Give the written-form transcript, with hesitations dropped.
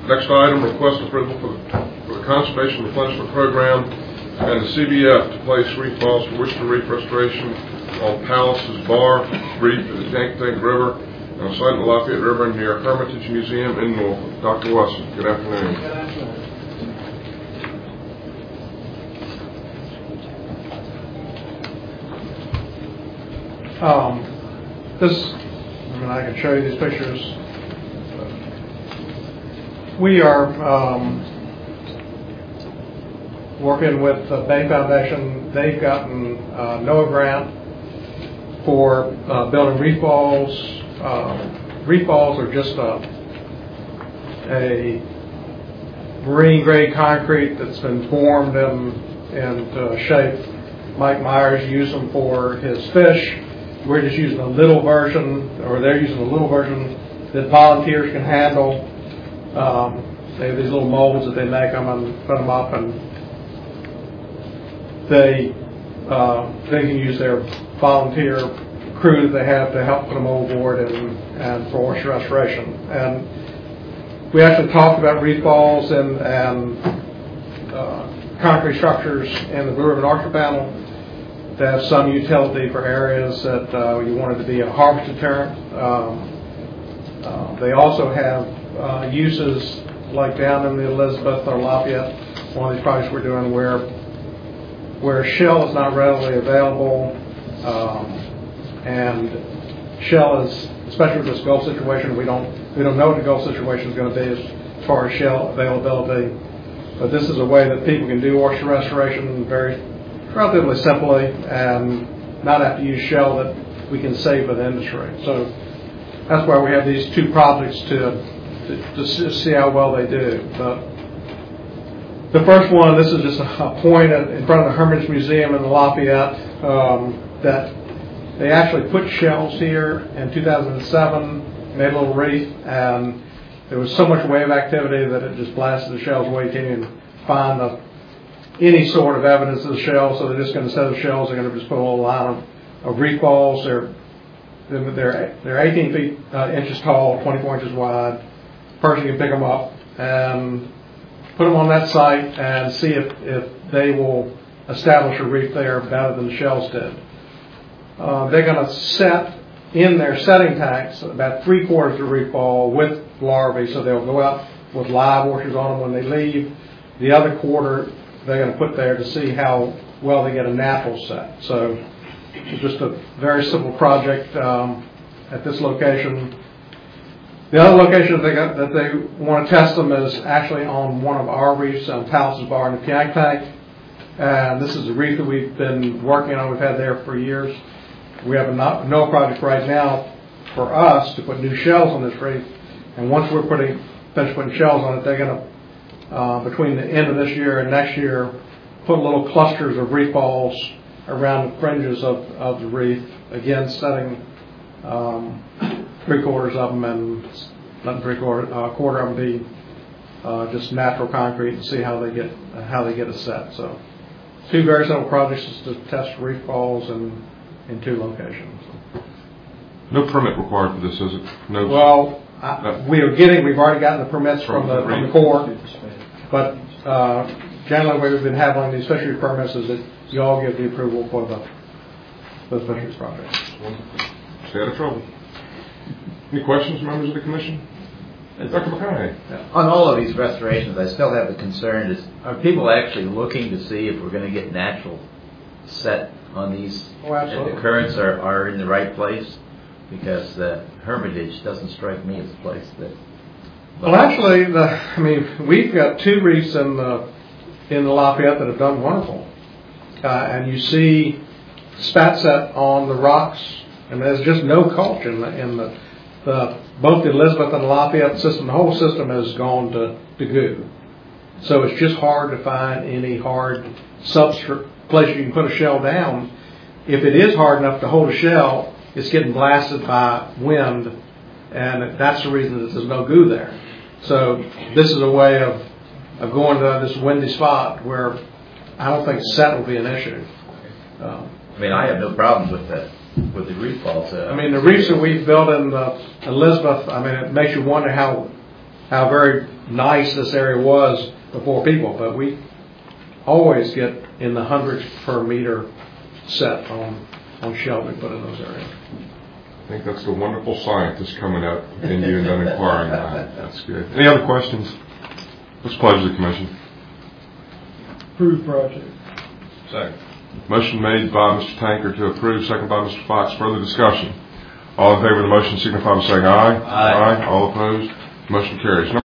Next item, request approval for the Conservation Replenishment Program and the CBF to place reef balls for Worcester Reef Restoration on Palace's Bar Reef at the Tank River and on site in the Lafayette River near Hermitage Museum in Norfolk. Dr. Wesson, good afternoon. Good afternoon. I can show you these pictures. We are working with the Bay Foundation. They've gotten NOAA grant for building reef balls. Reef balls are just a marine grade concrete that's been formed and shaped. Mike Myers used them for his fish. We're just using a little version, or they're using a little version that volunteers can handle. They have these little molds that they make them and put them up, and they can use their volunteer crew that they have to help put them overboard and for oyster restoration. And we actually talked about reef balls and concrete structures in the Blue Ribbon Orchard panel to have some utility for areas that you wanted to be a harvest deterrent. They also have uses like down in the Elizabeth or Lafayette, one of these projects we're doing where shell is not readily available, and shell is, especially with this Gulf situation, we don't know what the Gulf situation is going to be as far as shell availability. But this is a way that people can do oyster restoration relatively simply and not have to use shell that we can save for the industry. So that's why we have these two projects to see how well they do. The first one, this is just a point in front of the Hermitage Museum in Lafayette that they actually put shells here in 2007, made a little reef, and there was so much wave activity that it just blasted the shells away. You can't even find any sort of evidence of the shell, so they're just going to set the shells. They're going to just put a little line of reef balls. They're 18 inches tall, 24 inches wide. Person can pick them up and put them on that site and see if they will establish a reef there better than the shells did. They're going to set in their setting tanks about 3/4 of reef ball with larvae, so they'll go out with live oysters on them when they leave. The other quarter they're going to put there to see how well they get a natural set. So it's just a very simple project at this location. The other location that they want to test them is actually on one of our reefs on Palace's Bar in the Piank. And this is a reef that we've been working on. We've had there for years. We have a NOAA project right now for us to put new shells on this reef. And once we're finished putting shells on it, they're going to, between the end of this year and next year, put little clusters of reef balls around the fringes of the reef. Again, setting 3/4 of them and letting a quarter of them be just natural concrete and see how they get a set. So, two very simple projects to test reef balls in two locations. No permit required for this, is it? No. Well, we've already gotten the permits from the Corps, but generally what we've been having these fisheries permits is that you all give the approval for the fisheries project. Stay out of trouble. Any questions, members of the commission? Dr. McConaughey. Yeah. On all of these restorations, I still have the concern is, are people actually looking to see if we're going to get natural set on these? Oh, absolutely. And the currents are in the right place? Because the Hermitage doesn't strike me as a place that... Well, actually, we've got two reefs in the Lafayette that have done wonderful. And you see spat set on the rocks, and there's just no culture in both the Elizabeth and the Lafayette system. The whole system has gone to goo. So it's just hard to find any hard substrate place you can put a shell down. If it is hard enough to hold a shell, it's getting blasted by wind, and that's the reason that there's no goo there. So this is a way of going to this windy spot where I don't think set will be an issue. I have no problem with that. With the reef balls. The reefs that we've built in the Elizabeth, it makes you wonder how how very nice this area was before people, but we always get in the hundreds per meter set on shell we put in those areas. I think that's the wonderful scientist coming out in you and then inquiring about it. That's good. Any other questions? What's the pleasure of the commission? Approved project. Second. Motion made by Mr. Tanker to approve, second by Mr. Fox. Further discussion. All in favor of the motion signify by saying aye. Aye. All opposed. Motion carries.